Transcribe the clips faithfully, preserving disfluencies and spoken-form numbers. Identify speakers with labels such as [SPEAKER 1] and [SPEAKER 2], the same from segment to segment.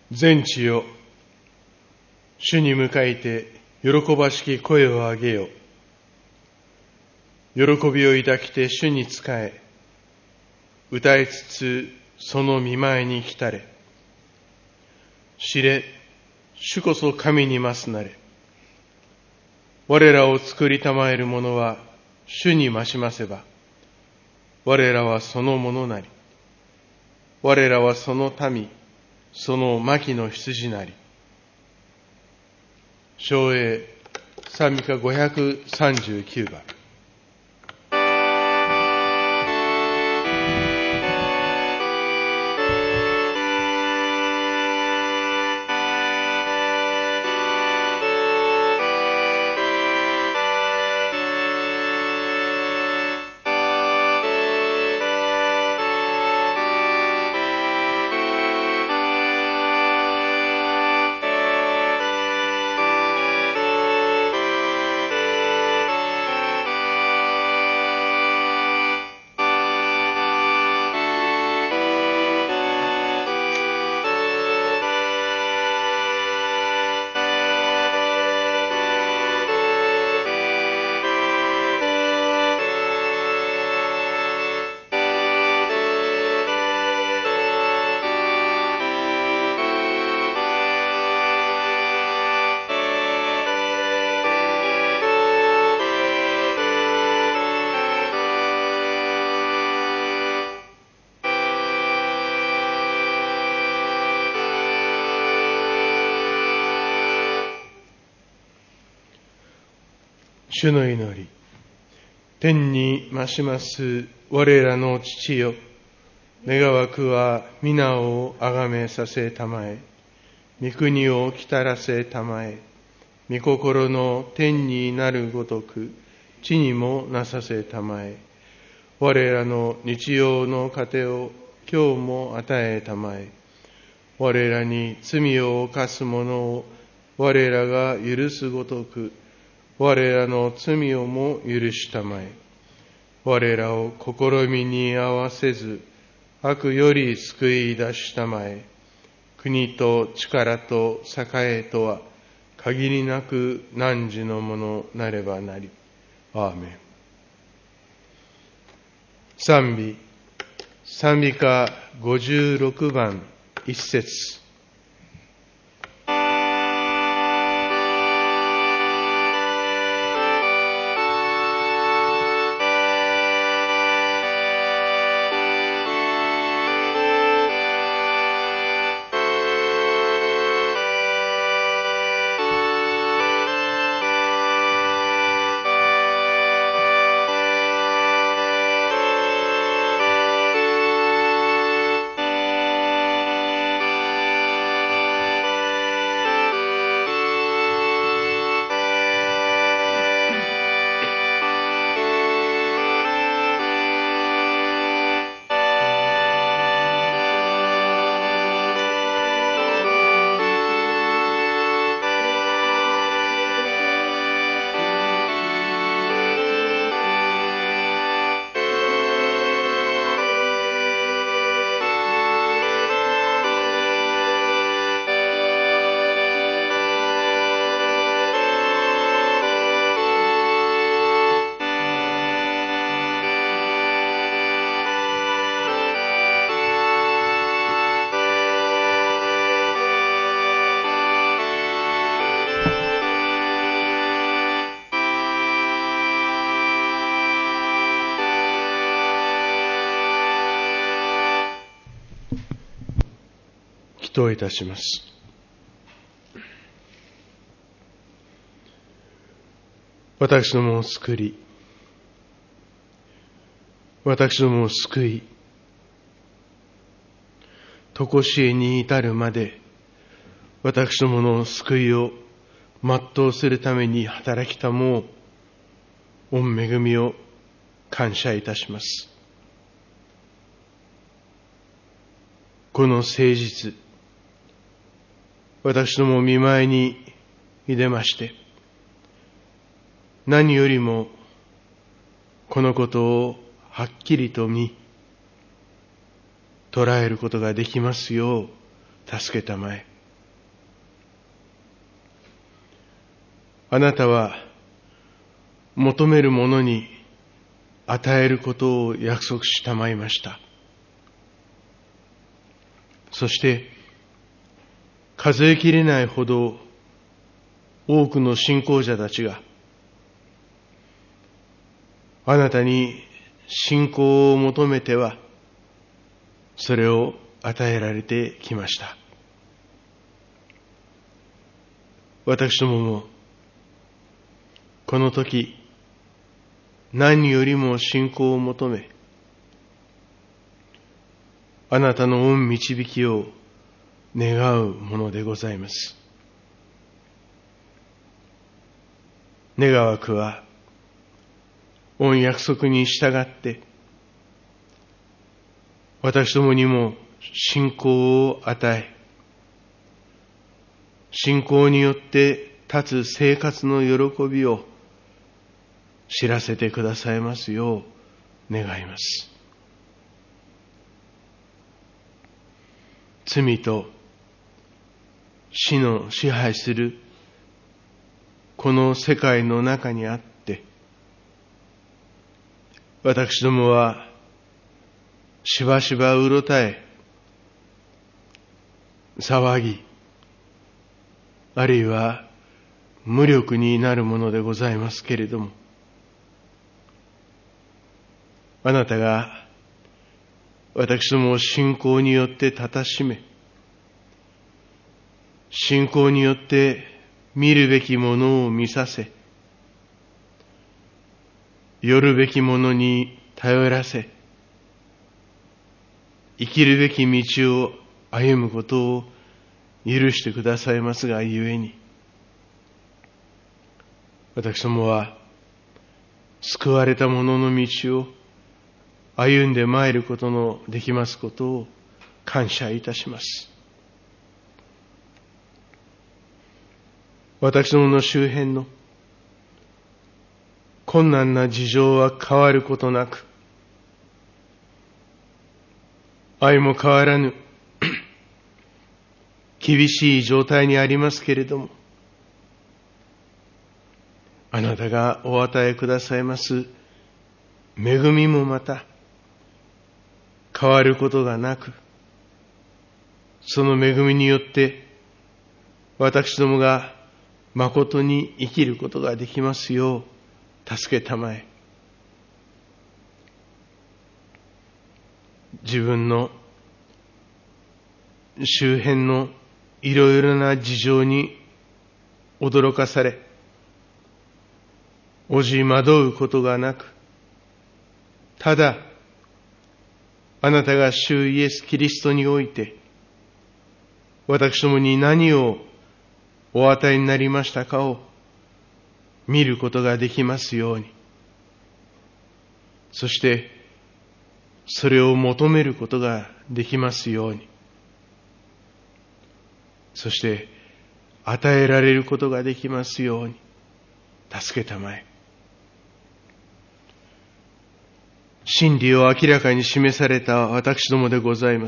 [SPEAKER 1] 全地よ、主に向かいて喜ばしき声を上げよ。喜びを抱きて主に仕え、歌いつつその御前に来たれ。知れ、主こそ神にますなれ。我らを作りたまえる者は主にましませば、我らはそのものなり。我らはその民、その牧の羊なり。唱詠賛美歌ごひゃくさんじゅうきゅうばん。主の祈り。天に増します我らの父よ、願わくは皆をあがめさせたまえ、御国をきたらせたまえ、御心の天になるごとく地にもなさせたまえ。我らの日用の糧を今日も与えたまえ。我らに罪を犯す者を我らが許すごとく我らの罪をも許したまえ。我らを試みに合わせず、悪より救い出したまえ。国と力と栄とは、限りなく汝のものなればなり。アーメン。賛美、賛美歌ごじゅうろくばん一節。祈祷いたします。私どもを救り、私どもを救い、常しえに至るまで、私どもの救いを全うするために働きたもう、御恵みを感謝いたします。この誠実、私ども見舞いにいでまして、何よりもこのことをはっきりと見、捉えることができますよう助けたまえ。 あなたは求める者に与えることを約束したまいました。そして数えきれないほど多くの信仰者たちがあなたに信仰を求めてはそれを与えられてきました。私どももこの時何よりも信仰を求め、あなたの御導きを願うものでございます。願わくは御約束に従って私どもにも信仰を与え、信仰によって立つ生活の喜びを知らせてくださいますよう願います。罪と死の支配するこの世界の中にあって、私どもはしばしばうろたえ、騒ぎ、あるいは無力になるものでございますけれども、あなたが私どもを信仰によって立たしめ、信仰によって見るべきものを見させ、寄るべきものに頼らせ、生きるべき道を歩むことを許してくださいますがゆえに、私どもは救われた者の道を歩んでまいることのできますことを感謝いたします。私どもの周辺の困難な事情は変わることなく、相も変わらぬ厳しい状態にありますけれども、あなたがお与えくださいます恵みもまた変わることがなく、その恵みによって私どもが誠に生きることができますよう助けたまえ。自分の周辺のいろいろな事情に驚かされ、おじ惑うことがなく、ただあなたが主イエス・キリストにおいて私どもに何をお与えになりましたかを見ることができますように、そしてそれを求めることができますように、そして与えられることができますように助けたまえ。真理を明らかに示された私どもでございます。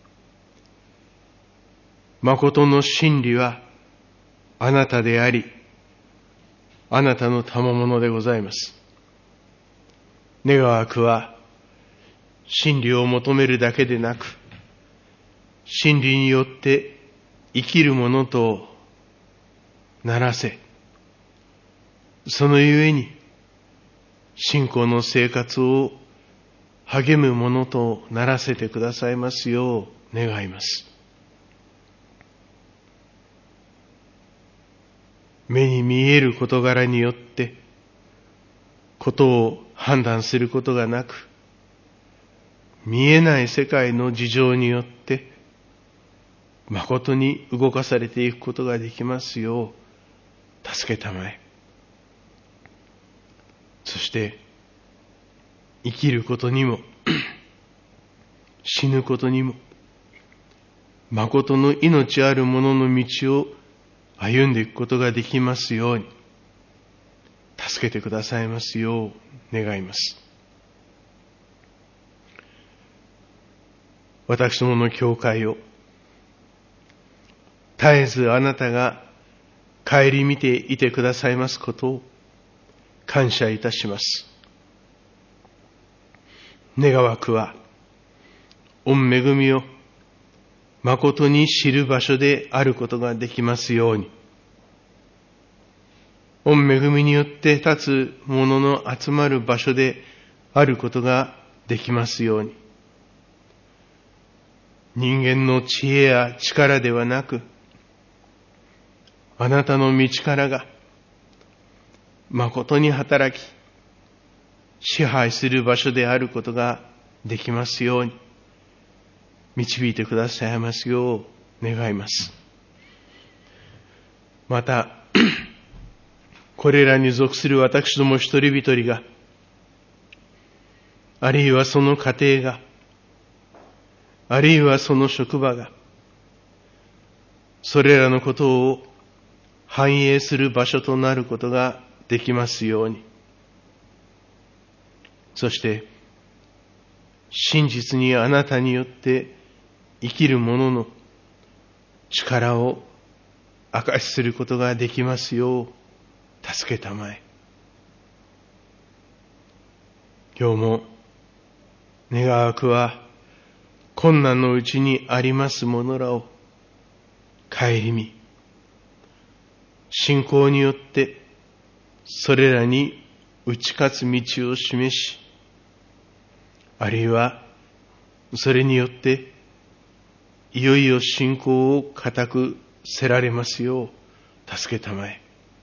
[SPEAKER 1] 誠の真理はあなたであり、あなたの賜物でございます。願わくは真理を求めるだけでなく、真理によって生きるものとならせ、そのゆえに信仰の生活を励むものとならせてくださいますよう願います。目に見える事柄によってことを判断することがなく、見えない世界の事情によって誠に動かされていくことができますよう助けたまえ。そして生きることにも死ぬことにも誠の命ある者の道を歩んでいくことができますように助けてくださいますよう願います。私どもの教会を絶えずあなたが顧みていてくださいますことを感謝いたします。願わくは、御恵みを誠に知る場所であることができますように、御恵みによって立つ者の集まる場所であることができますように、人間の知恵や力ではなく、あなたの道からが誠に働き、支配する場所であることができますように、導いてくださいますよう願います。また、これらに属する私ども一人一人が、あるいはその家庭が、あるいはその職場が、それらのことを反映する場所となることができますように、そして真実にあなたによって生きる者の力を証しすることができますよう助けたまえ。今日も願わくは困難のうちにあります者らを顧み、信仰によってそれらに打ち勝つ道を示し、あるいはそれによっていよいよ信仰を固くせられますよう助けたまえ。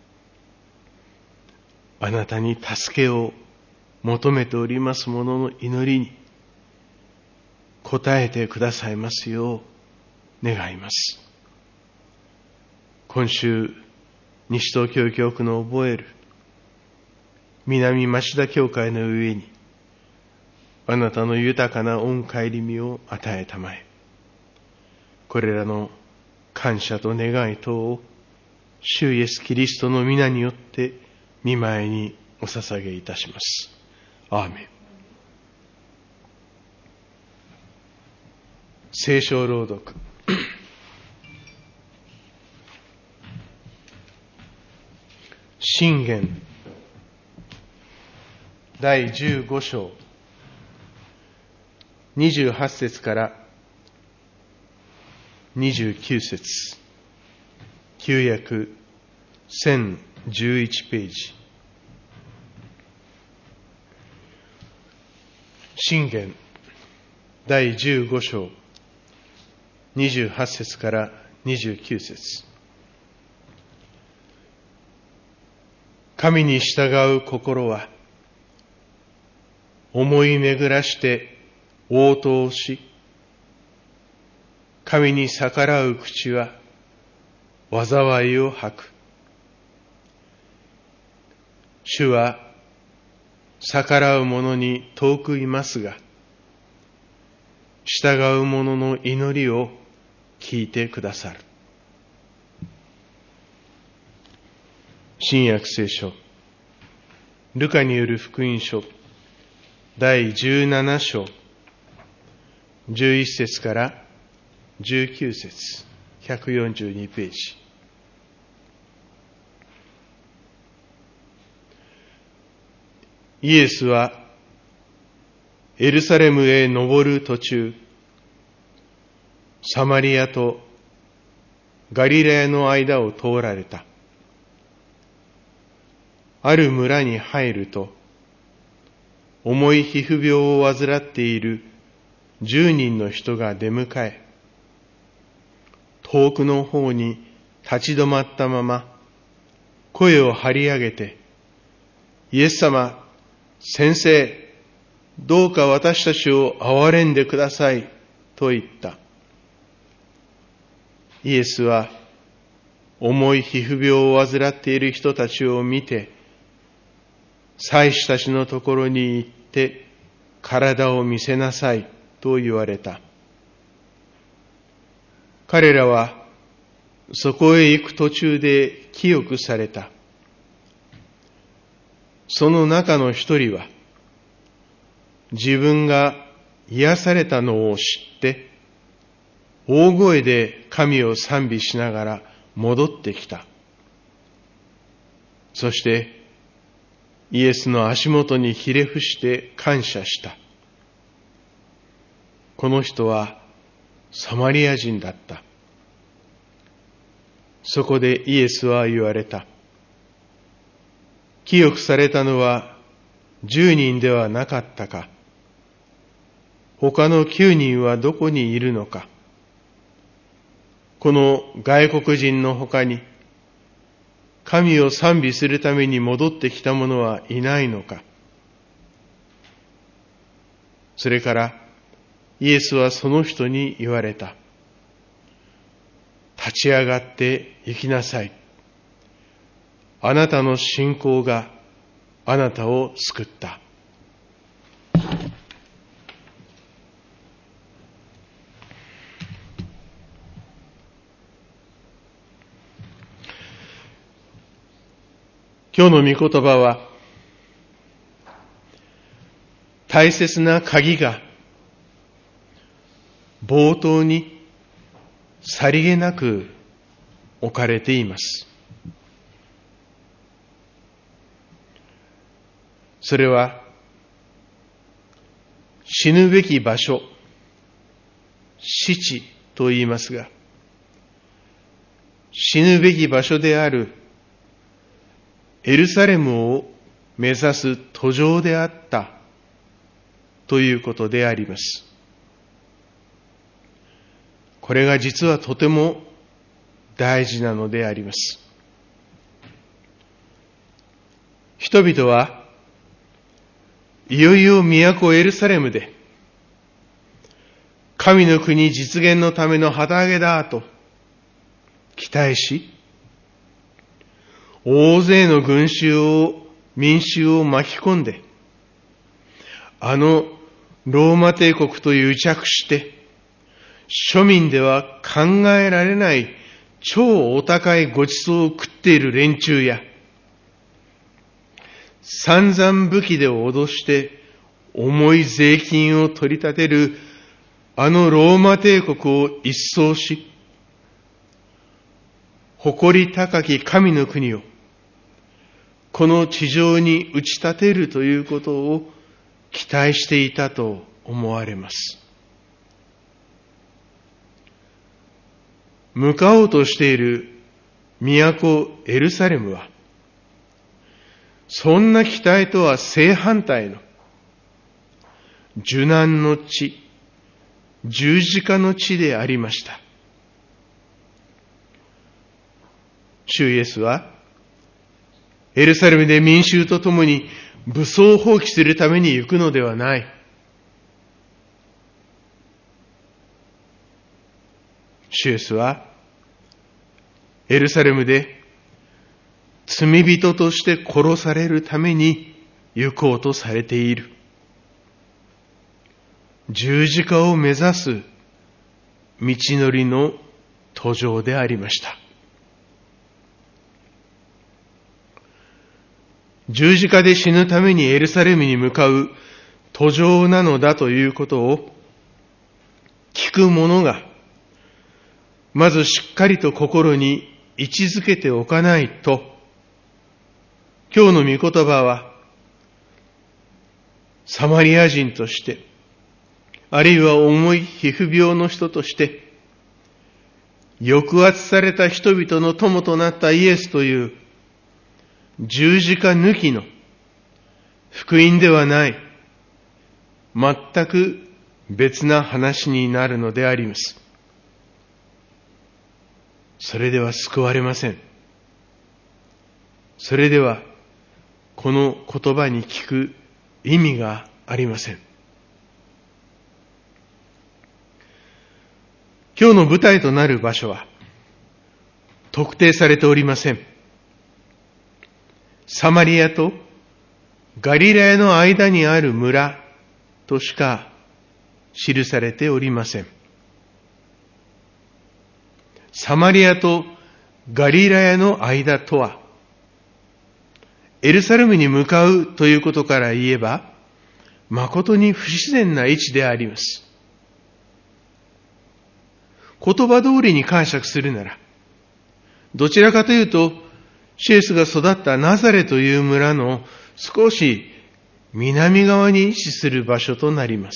[SPEAKER 1] あなたに助けを求めております者の祈りに応えてくださいますよう願います。今週、西東京教区の覚える南町田教会の上にあなたの豊かな御顧みを与えたまえ。これらの感謝と願い等を主イエスキリストの皆によって御前にお捧げいたします。アーメン。聖書朗読。箴言第じゅうご章にじゅうはち節からにじゅうきゅう節、旧約せんじゅういちページ。箴言第じゅうご章にじゅうはち節からにじゅうきゅう節。神に従う心は思い巡らして応答し、神に逆らう口は災いを吐く。主は逆らう者に遠くいますが、従う者の祈りを聞いてくださる。新約聖書ルカによる福音書第じゅうなな章じゅういち節からじゅうきゅう節、ひゃくよんじゅうにページ。イエスはエルサレムへ登る途中、サマリアとガリラヤの間を通られた。ある村に入ると、重い皮膚病を患っている十人の人が出迎え、遠くの方に立ち止まったまま、声を張り上げて、イエス様、先生、どうか私たちを憐れんでください、と言った。イエスは、重い皮膚病を患っている人たちを見て、祭司たちのところに行って体を見せなさいと言われた。彼らはそこへ行く途中で清くされた。その中の一人は自分が癒されたのを知って大声で神を賛美しながら戻ってきた。 そしてイエスの足元にひれ伏して感謝した。この人はサマリア人だった。そこでイエスは言われた。清くされたのは十人ではなかったか。他の九人はどこにいるのか。この外国人の他に神を賛美するために戻ってきた者はいないのか。それからイエスはその人に言われた。立ち上がって行きなさい。あなたの信仰があなたを救った。今日の御言葉は、大切な鍵が冒頭にさりげなく置かれています。それは、死ぬべき場所、死地と言いますが、死ぬべき場所であるエルサレムを目指す途上であったということであります。これが実はとても大事なのであります。人々はいよいよ都エルサレムで神の国実現のための旗揚げだと期待し、大勢の群衆を、民衆を巻き込んで、あのローマ帝国と癒着して、庶民では考えられない超お高いご馳走を食っている連中や、散々武器で脅して重い税金を取り立てるあのローマ帝国を一掃し、誇り高き神の国をこの地上に打ち立てるということを期待していたと思われます。向かおうとしている都エルサレムは、そんな期待とは正反対の受難の地、十字架の地でありました。主イエスは、エルサレムで民衆と共に武装を放棄するために行くのではない。主イエスは、エルサレムで罪人として殺されるために行こうとされている。十字架を目指す道のりの途上でありました。十字架で死ぬためにエルサレムに向かう途上なのだということを聞く者が、まずしっかりと心に位置づけておかないと、今日の御言葉は、サマリア人として、あるいは重い皮膚病の人として、抑圧された人々の友となったイエスという十字架抜きの福音ではない、全く別な話になるのであります。それでは救われません。それではこの言葉に聞く意味がありません。今日の舞台となる場所は特定されておりません。サマリアとガリラヤの間にある村としか記されておりません。サマリアとガリラヤの間とは、エルサレムに向かうということから言えば、誠に不自然な位置であります。言葉通りに解釈するなら、どちらかというと、 主イエスが育ったナザレという村の少し南側に位置する場所となります。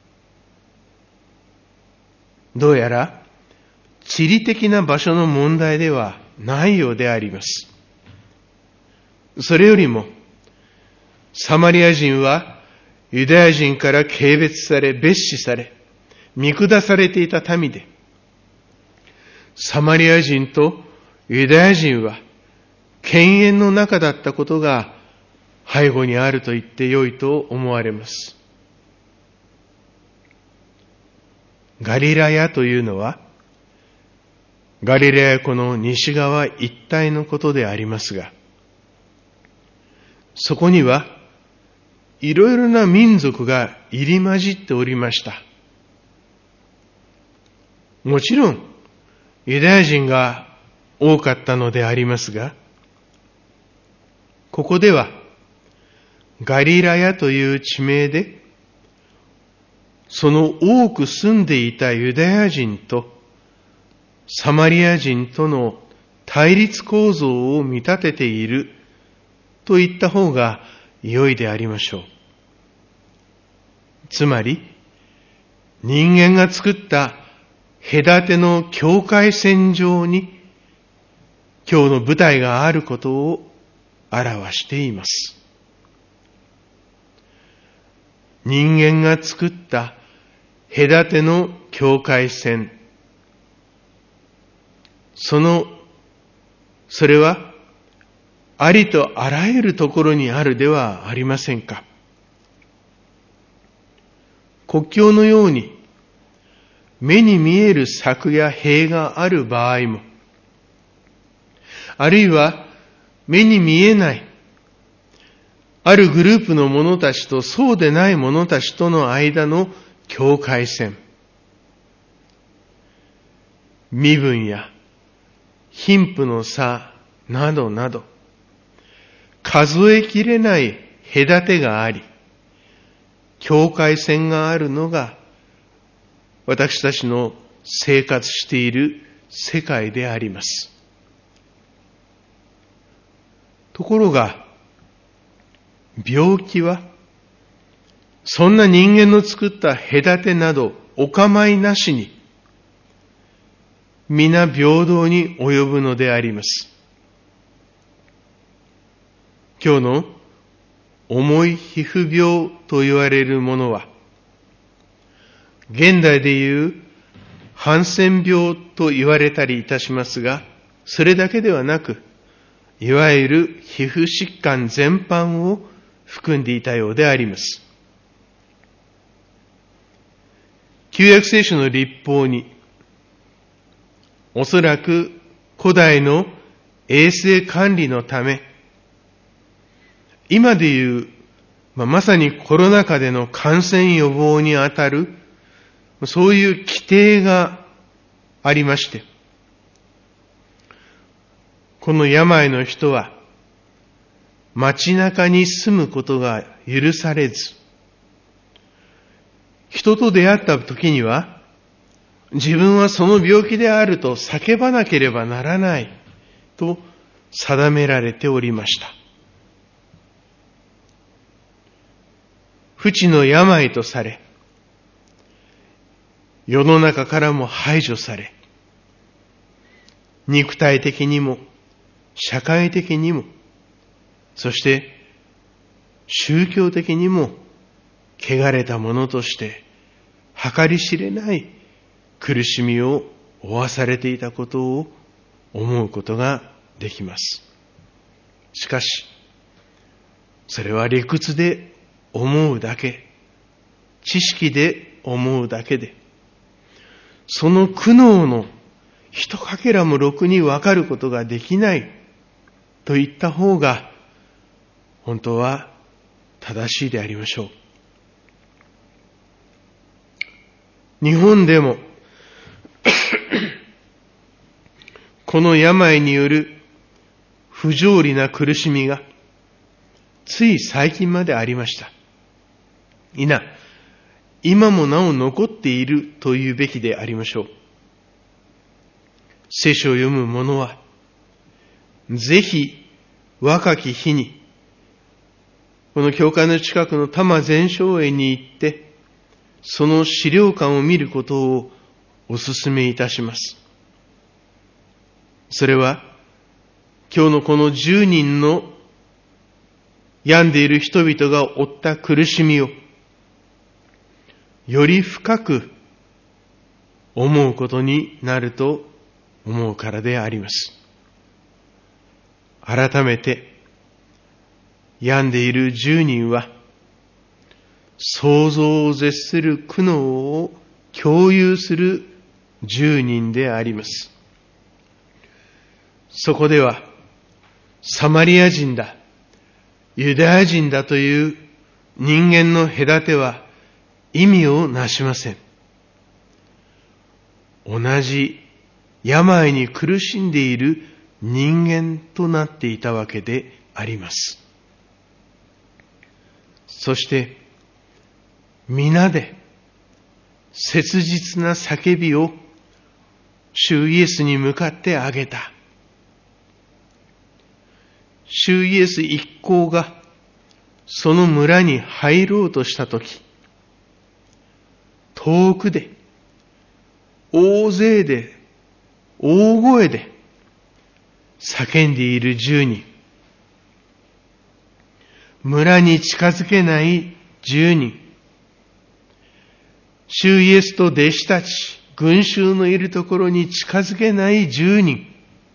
[SPEAKER 1] どうやら地理的な場所の問題ではないようであります。それよりも、サマリア人はユダヤ人から軽蔑され、蔑視され、見下されていた民で、サマリア人とユダヤ人は犬猿の中だったことが背後にあると言ってよいと思われます。ガリラヤというのは、ガリラヤ湖の西側一帯のことでありますが、そこにはいろいろな民族が入り混じっておりました。もちろん、ユダヤ人が多かったのでありますが、ここではガリラヤという地名で、その多く住んでいたユダヤ人とサマリア人との対立構造を見立てていると言った方が良いでありましょう。つまり、人間が作った隔ての境界線上に今日の舞台があることを表しています。人間が作った隔ての境界線、その、それはありとあらゆるところにあるではありませんか。国境のように目に見える柵や塀がある場合も、あるいは目に見えないあるグループの者たちとそうでない者たちとの間の境界線、身分や貧富の差などなど、数えきれない隔てがあり、境界線があるのが私たちの生活している世界であります。ところが、病気はそんな人間の作った隔てなどお構いなしに皆平等に及ぶのであります。今日の重い皮膚病と言われるものは、現代でいうハンセン病と言われたりいたしますが、それだけではなく、いわゆる皮膚疾患全般を含んでいたようであります。旧約聖書の律法に、おそらく古代の衛生管理のため、今でいう、まあ、まさにコロナ禍での感染予防にあたる、そういう規定がありまして、この病の人は街中に住むことが許されず、人と出会った時には、自分はその病気であると叫ばなければならないと定められておりました。不治の病とされ、世の中からも排除され、肉体的にも社会的にも、そして宗教的にも汚れたものとして計り知れない苦しみを負わされていたことを思うことができます。しかし、それは理屈で思うだけ、知識で思うだけで、その苦悩の一かけらもろくに分かることができないと言った方が本当は正しいでありましょう。日本でもこの病による不条理な苦しみがつい最近までありました。いな、今もなお残っているというべきでありましょう。聖書を読む者は、 ぜひ若き日に、この教会の近くの多摩全生園に行って、その資料館を見ることをお勧めいたします。それは、今日のこのじゅうにんの病んでいる人々が負った苦しみを、より深く思うことになると思うからであります。改めて、病んでいるじゅうにんは、想像を絶する苦悩を共有するじゅうにんであります。そこでは、サマリア人だ、ユダヤ人だという人間の隔ては意味をなしません。同じ病に苦しんでいる人間となっていたわけであります。そして、皆で切実な叫びを主イエスに向かってあげた。主イエス一行がその村に入ろうとしたとき、遠くで、大勢で、大声で叫んでいる十人、村に近づけない十人、主イエスと弟子たち、群衆のいるところに近づけない十人、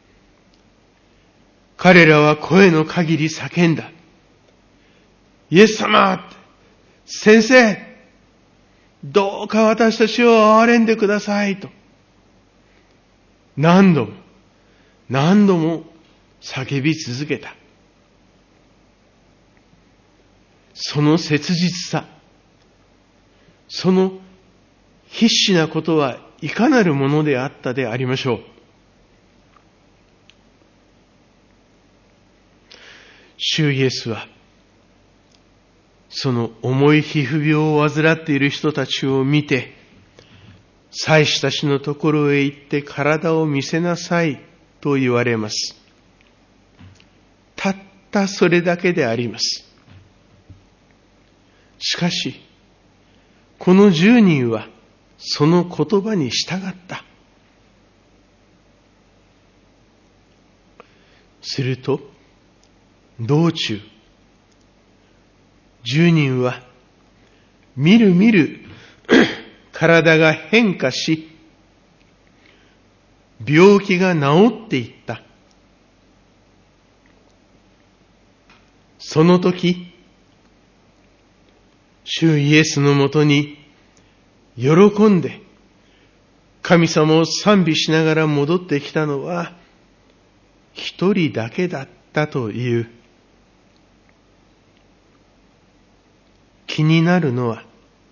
[SPEAKER 1] 彼らは声の限り叫んだ。イエス様、先生、どうか私たちを憐れんでくださいと、何度も、何度も叫び続けた。その切実さ、その必死なことはいかなるものであったでありましょう。主イエスは、その重い皮膚病を患っている人たちを見て、祭司たちのところへ行って体を見せなさいと言われます。たったそれだけであります。しかし、この十人はその言葉に従った。すると、道中、十人は、みるみる体が変化し、病気が治っていった。その時、主イエスのもとに喜んで神様を賛美しながら戻ってきたのは一人だけだったという。気になるのは、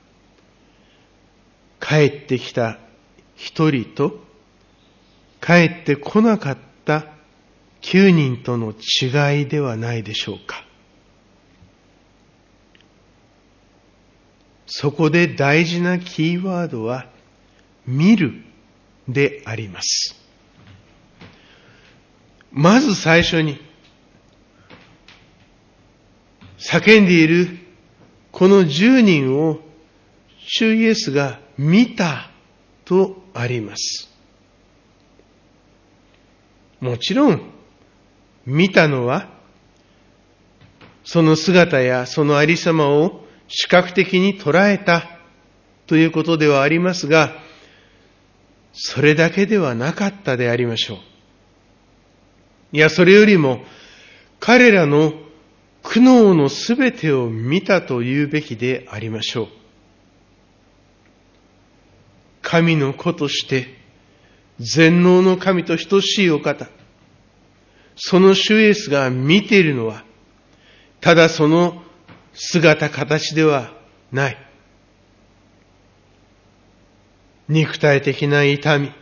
[SPEAKER 1] 帰ってきた一人と帰ってこなかった九人との違いではないでしょうか。そこで大事なキーワードは、見るであります。まず最初に、叫んでいるこの十人を主イエスが見たとあります。もちろん、見たのは、その姿やそのありさまを視覚的に捉えたということではありますが、それだけではなかったでありましょう。いや、それよりも、彼らの苦悩のすべてを見たというべきでありましょう。神の子として、全能の神と等しいお方、その主イエスが見ているのは、ただその姿形ではない。肉体的な痛み、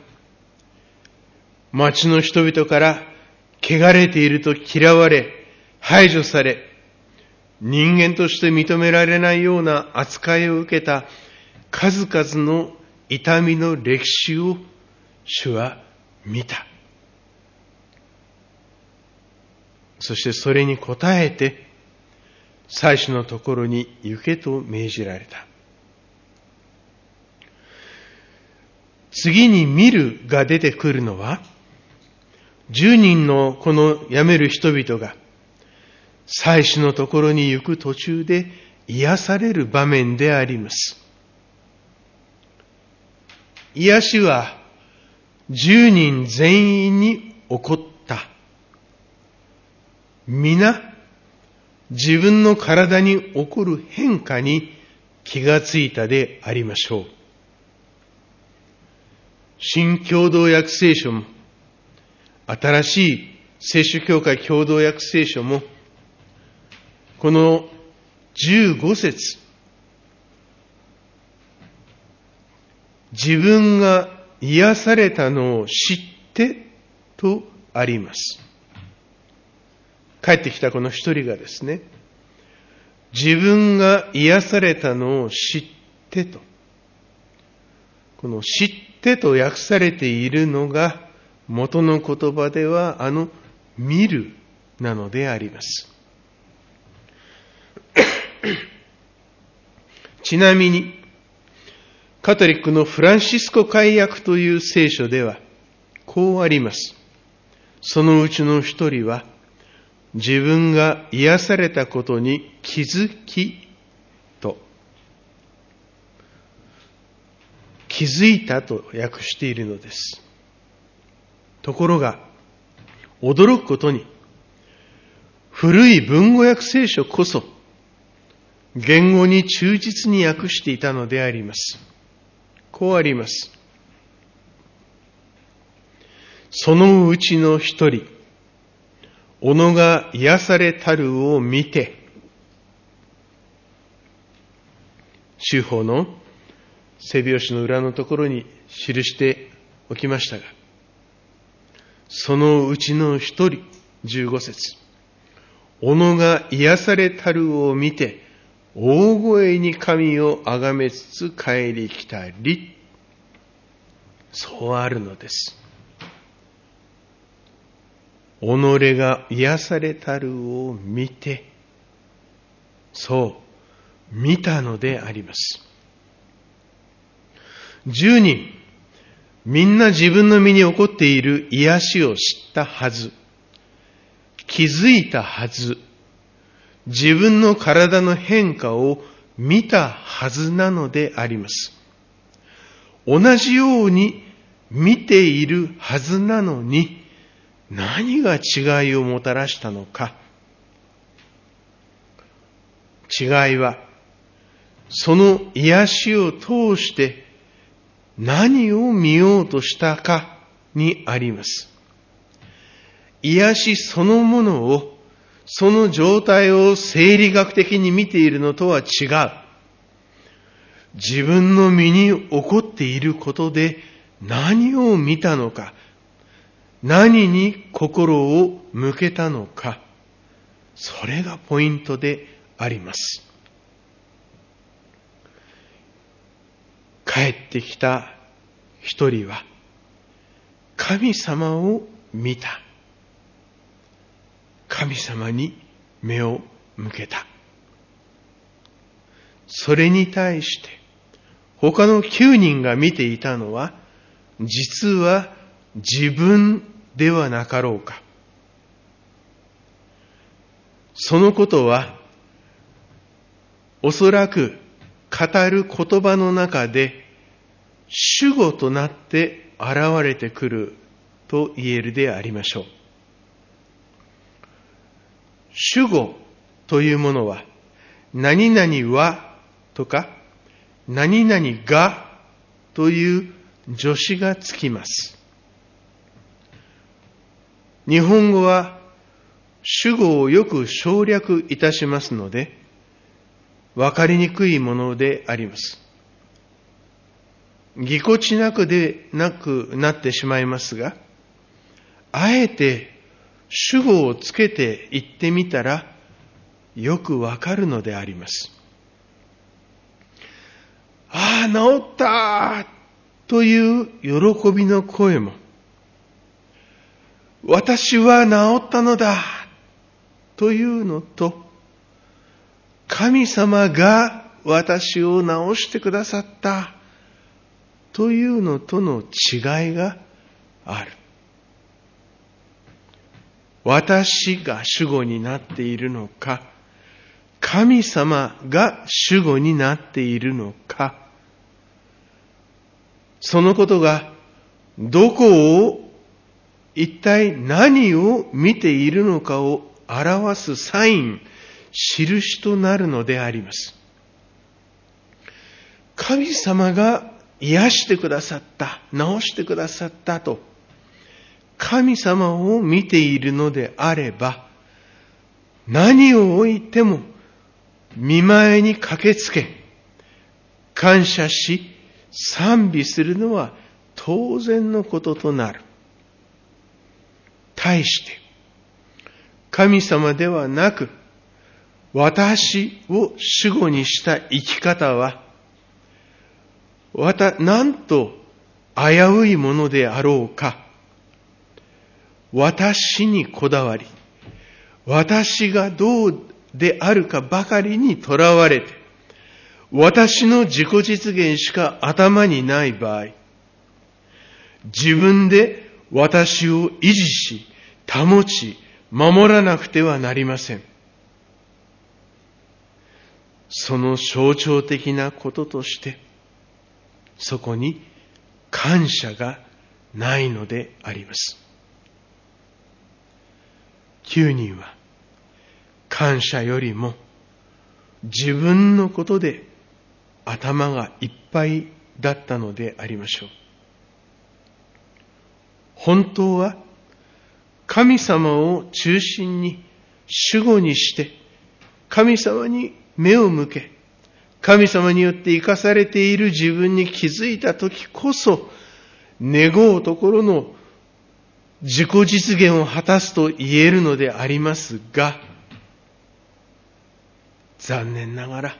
[SPEAKER 1] 町の人々から汚れていると嫌われ、排除され、人間として認められないような扱いを受けた数々の痛みの歴史を主は見た。 そしてそれに応えて、祭司のところに行けと命じられた。次に見るが出てくるのは、十人のこの辞める人々が、祭司のところに行く途中で癒される場面であります。癒しは十人全員に起こった。皆、自分の体に起こる変化に気がついたでありましょう。新共同訳聖書も、新しい聖書教会共同訳聖書も、このじゅうご節、自分が癒されたのを知ってとあります。帰ってきたこの一人がですね、自分が癒されたのを知ってと、この知ってと訳されているのが、元の言葉ではあの見るなのであります。ちなみに、カトリックのフランシスコ改訳という聖書では、こうあります。そのうちの一人は、自分が癒されたことに気づきと、気づいたと訳しているのです。ところが、驚くことに、古い文語訳聖書こそ、言語に忠実に訳していたのであります。こうあります。そのうちの一人、おのが癒されたるを見て、修法の背拍子の裏のところに記しておきましたが、そのうちの一人、じゅうご節、おのが癒されたるを見て、大声に神をあがめつつ帰り来たり、そうあるのです。己が癒されたるを見て、そう、見たのであります。十人、みんな自分の身に起こっている癒しを知ったはず、気づいたはず、自分の体の変化を見たはずなのであります。同じように見ているはずなのに、何が違いをもたらしたのか。違いは、その癒しを通して何を見ようとしたかにあります。癒しそのものを、その状態を生理学的に見ているのとは違う。自分の身に起こっていることで何を見たのか、何に心を向けたのか、それがポイントであります。帰ってきた一人は、神様を見た。神様に目を向けた。それに対して、他のきゅうにんが見ていたのは、実は自分ではなかろうか。そのことは、おそらく語る言葉の中で主語となって現れてくると言えるでありましょう。主語というものは、何々はとか、何々がという助詞がつきます。日本語は主語をよく省略いたしますので、わかりにくいものであります。ぎこちなくでなくなってしまいますが、あえて主語をつけて言ってみたら、よくわかるのであります。ああ、治ったという喜びの声も、私は治ったのだというのと、神様が私を治してくださったというのとの違いがある。私が主語になっているのか、神様が主語になっているのか、そのことがどこを、一体何を見ているのかを表すサイン、印となるのであります。神様が癒してくださった、治してくださったと、神様を見ているのであれば、何をおいても御前に駆けつけ、感謝し、賛美するのは当然のこととなる。対して、神様ではなく、私を主語にした生き方は、わた、なんと危ういものであろうか。私にこだわり、私がどうであるかばかりにとらわれて、私の自己実現しか頭にない場合、自分で私を維持し、保ち、守らなくてはなりません。その象徴的なこととして、そこに感謝がないのであります。きゅうにんは感謝よりも自分のことで頭がいっぱいだったのでありましょう。本当は神様を中心に主語にして神様に目を向け、神様によって生かされている自分に気づいたときこそ、願うところの自己実現を果たすと言えるのでありますが、残念ながら、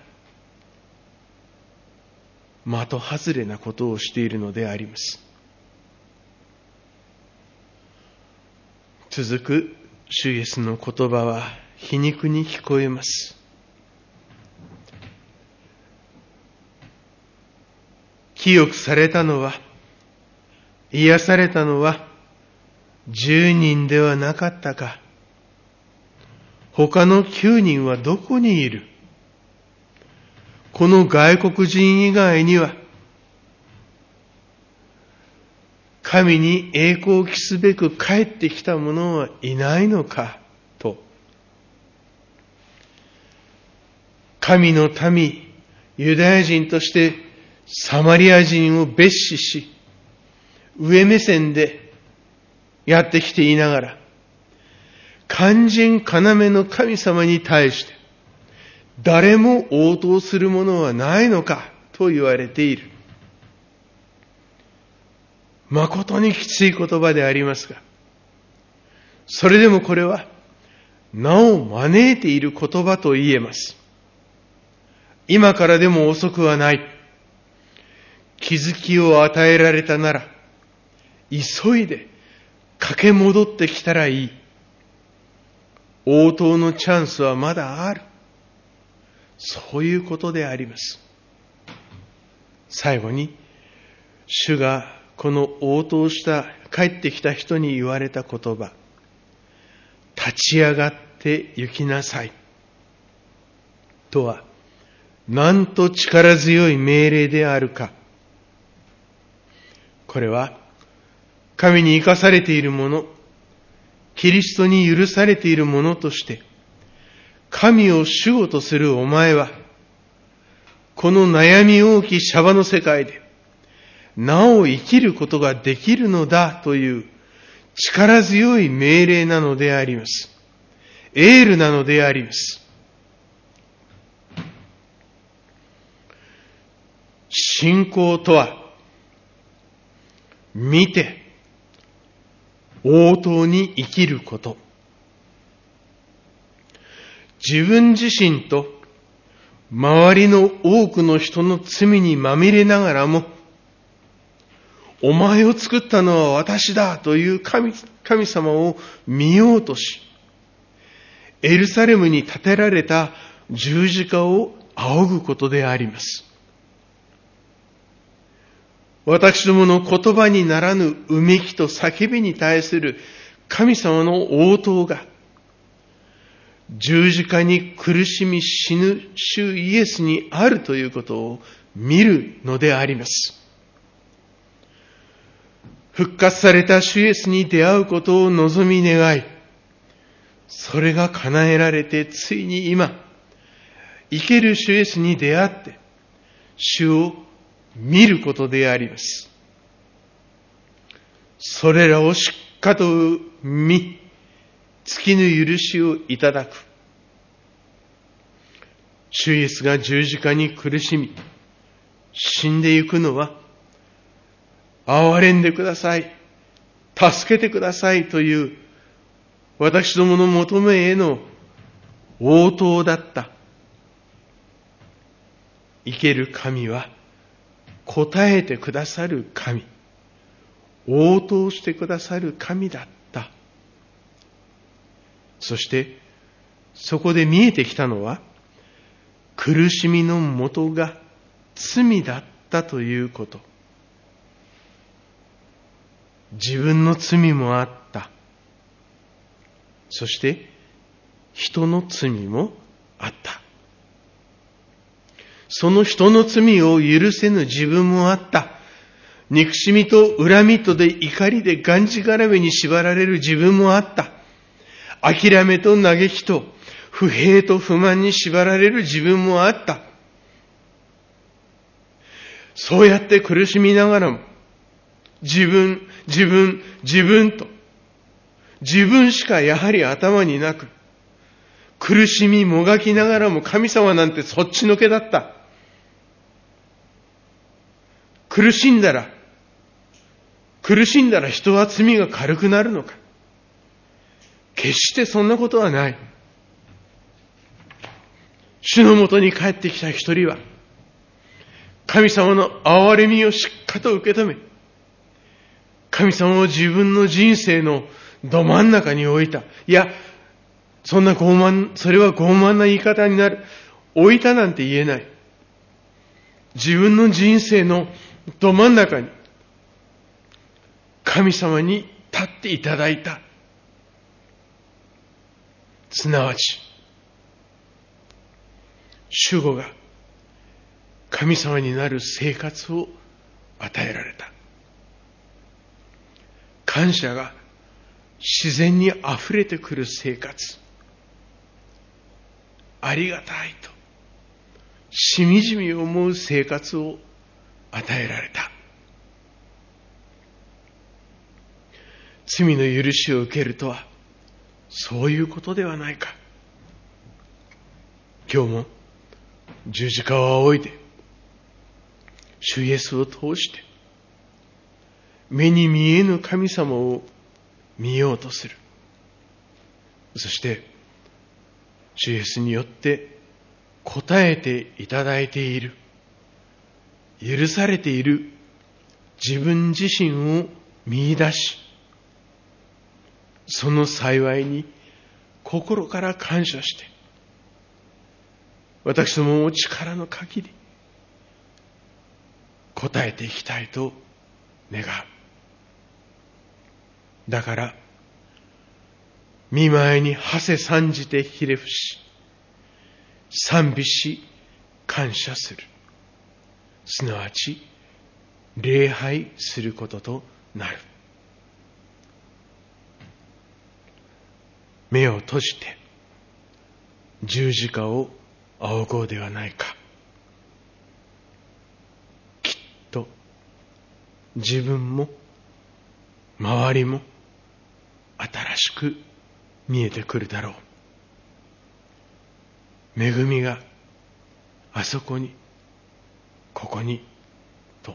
[SPEAKER 1] 的外れなことをしているのであります。続く主イエスの言葉は皮肉に聞こえます。清くされたのは、癒されたのは十人ではなかったか。他の九人はどこにいる？この外国人以外には、神に栄光を期すべく帰ってきた者はいないのかと。神の民、ユダヤ人としてサマリア人を蔑視し、上目線でやってきていながら、肝心要の神様に対して、誰も応答するものはないのかと言われている。誠にきつい言葉でありますが、それでもこれは、名を招いている言葉と言えます。今からでも遅くはない。気づきを与えられたなら、急いで駆け戻ってきたらいい。応答のチャンスはまだある。そういうことであります。最後に、主がこの応答した、帰ってきた人に言われた言葉、立ち上がって行きなさい。とは、なんと力強い命令であるか。これは、神に生かされているもの、キリストに許されているものとして、神を主語とするお前は、この悩み多きシャバの世界で、なお生きることができるのだという力強い命令なのであります。エールなのであります。信仰とは、見て、応答に生きること。自分自身と周りの多くの人の罪にまみれながらも、お前を作ったのは私だという神、神様を見ようとし、 エルサレムに建てられた十字架を仰ぐことであります。私どもの言葉にならぬうめきと叫びに対する神様の応答が、十字架に苦しみ死ぬ主イエスにあるということを見るのであります。復活された主イエスに出会うことを望み願い、それが叶えられて、ついに今、生ける主イエスに出会って、主を見ることであります。それらをしっかと見、月の許しをいただく。主イエスが十字架に苦しみ、死んでゆくのは、憐れんでください、助けてくださいという、私どもの求めへの応答だった。生ける神は、答えてくださる神、応答してくださる神だった。そして、そこで見えてきたのは、苦しみの元が罪だったということ。自分の罪もあった。そして、人の罪もあった。その人の罪を許せぬ自分もあった。憎しみと恨みとで怒りでがんじがらめに縛られる自分もあった。諦めと嘆きと不平と不満に縛られる自分もあった。そうやって苦しみながらも、自分、自分、自分と、自分しかやはり頭になく、苦しみもがきながらも神様なんてそっちのけだった。苦しんだら、苦しんだら人は罪が軽くなるのか。決してそんなことはない。主のもとに帰ってきた一人は、神様の憐れみをしっかと受け止め、神様を自分の人生のど真ん中に置いた。いや、そんな傲慢、それは傲慢な言い方になる。置いたなんて言えない。自分の人生のど真ん中に、神様に立っていただいた。すなわち、主語が神様になる生活を与えられた。感謝が自然に溢れてくる生活。ありがたいと、しみじみ思う生活を与えられた。罪の許しを受けるとは、そういうことではないか。今日も十字架を仰いで、主イエスを通して、目に見えぬ神様を見ようとする。そして、主イエスによって答えていただいている、許されている自分自身を見出し、その幸いに心から感謝して、私どもも力の限り答えていきたいと願う。だから、見舞いに馳せ参じてひれ伏し、賛美し、感謝する。すなわち、礼拝することとなる。目を閉じて、十字架を仰ごうではないか。きっと、自分も、周りも、新しく見えてくるだろう。恵みがあそこに、ここに、と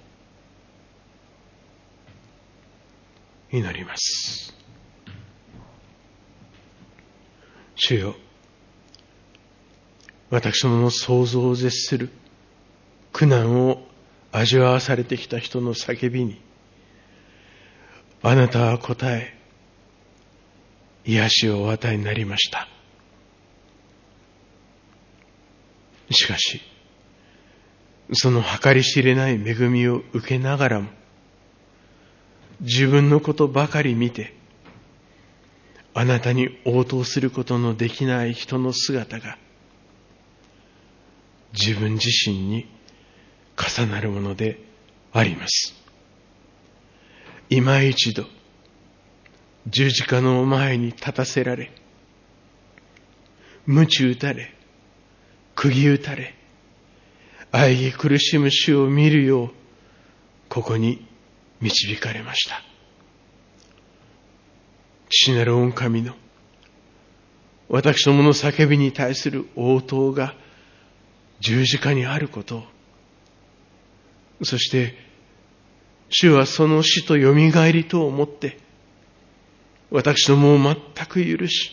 [SPEAKER 1] 祈ります。主よ、私どもの想像を絶する苦難を味わわされてきた人の叫びに、あなたは答え、癒しをお与えになりました。 しかし、その計り知れない恵みを受けながらも、自分のことばかり見て、あなたに応答することのできない人の姿が、自分自身に重なるものであります。今一度、十字架の前に立たせられ、鞭打たれ、釘打たれ、喘ぎ苦しむ主を見るよう、ここに導かれました。父なる御神の、私どもの叫びに対する応答が十字架にあることを、そして、主はその死とよみがえりと思って、私どもを全く許し、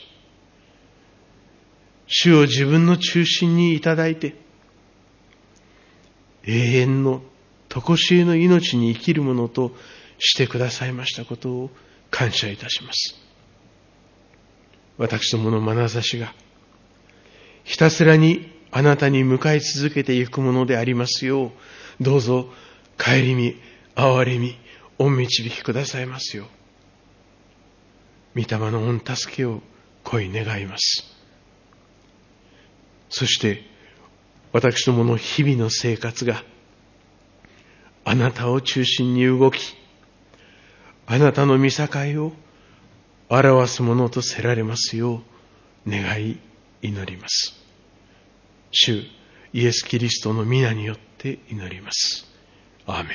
[SPEAKER 1] 主を自分の中心にいただいて、永遠の常しえの命に生きるものとしてくださいましたことを感謝いたします。私どもの眼差しがひたすらにあなたに向かい続けていくものでありますよう、どうぞ顧み、憐れみ、御導きくださいますよう、御霊の御助けを恋願います。そして私どもの日々の生活があなたを中心に動き、あなたの御境を表すものとせられますよう願い祈ります。主イエス・キリストの皆によって祈ります。アーメン。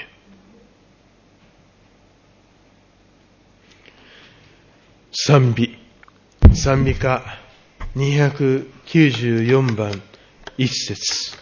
[SPEAKER 1] 賛美、賛美歌にひゃくきゅうじゅうよんばん一節。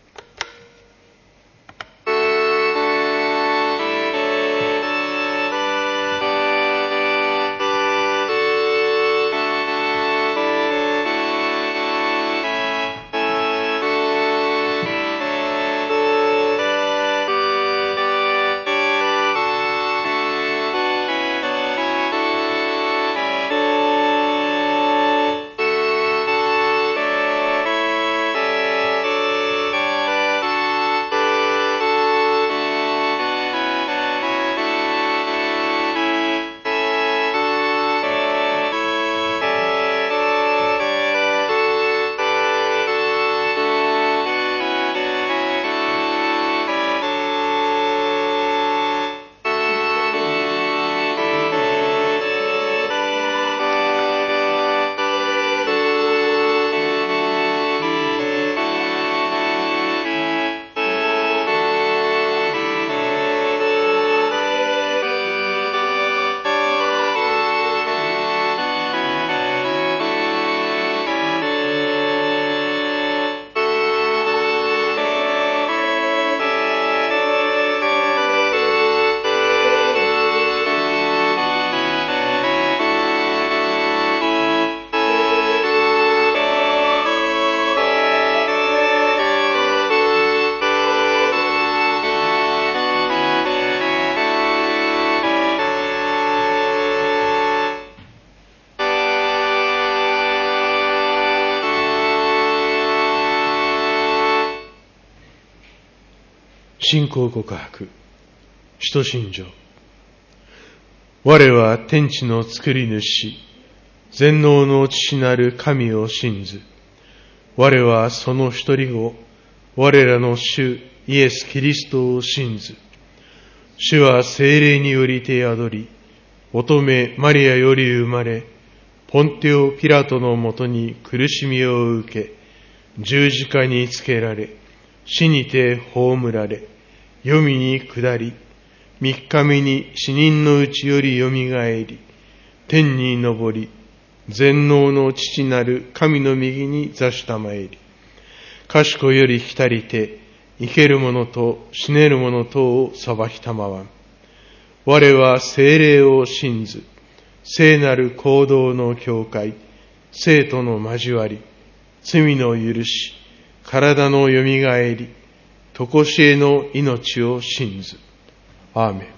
[SPEAKER 1] 信仰告白、使徒信条。我は天地の作り主、全能の父なる神を信ず。我はその一人子、我らの主イエス・キリストを信ず。主は聖霊によりて宿り、乙女マリアより生まれ、ポンテオ・ピラトのもとに苦しみを受け、十字架につけられ、死にて葬られ、黄泉に下り、三日目に死人のうちよりよみがえり、天に昇り、全能の父なる神の右に座したまえり、賢より来りて、生ける者と死ねる者とを裁きたまわん。我は聖霊を信ず、聖なる行動の教会、聖徒の交わり、罪の許し、体のよみがえり、常しえの命を信ず。アーメン。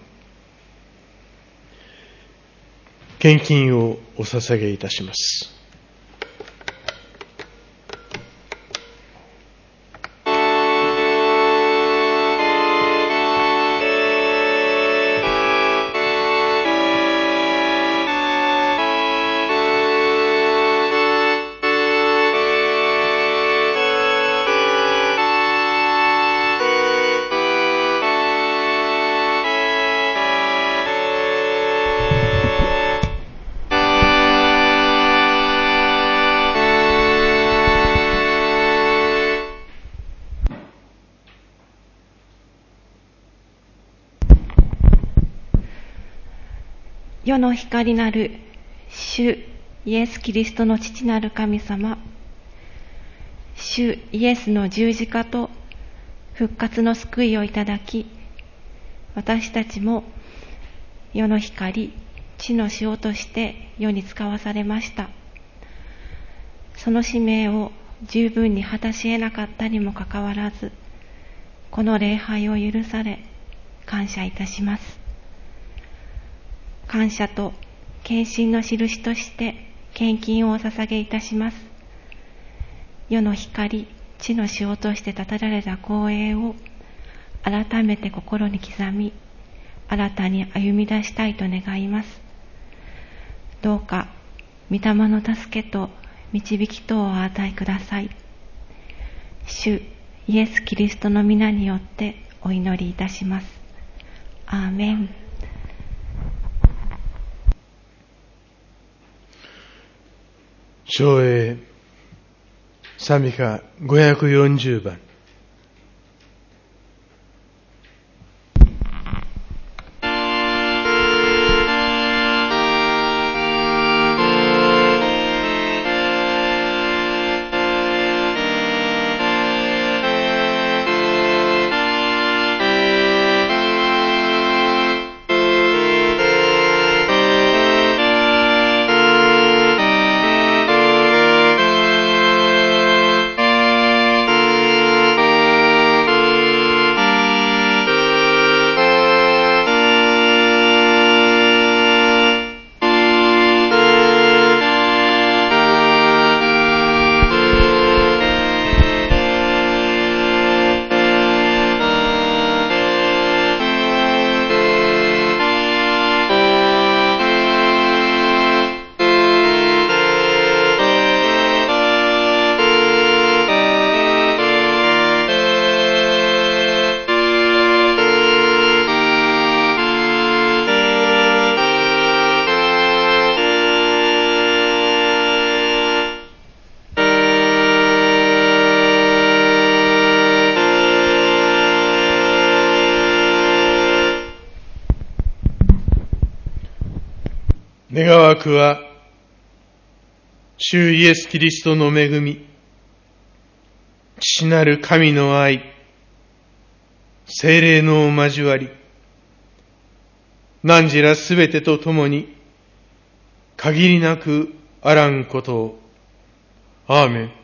[SPEAKER 1] 献金をお捧げいたします。
[SPEAKER 2] 世の光なる主イエス・キリストの父なる神様、主イエスの十字架と復活の救いをいただき、私たちも世の光、地の塩として世に使わされました。その使命を十分に果たし得なかったにもかかわらず、この礼拝を許され感謝いたします。感謝と献身の印として献金をお捧げいたします。世の光、地の塩として立てられた光栄を改めて心に刻み、新たに歩み出したいと願います。どうか御霊の助けと導き等をお与えください。主イエス・キリストの皆によってお祈りいたします。アーメン。
[SPEAKER 1] 唱詠賛美歌ごひゃくよんじゅうばん。願わくは、主イエス・キリストの恵み、父なる神の愛、聖霊の交わり、汝らすべてと共に、限りなくあらんことを。アーメン。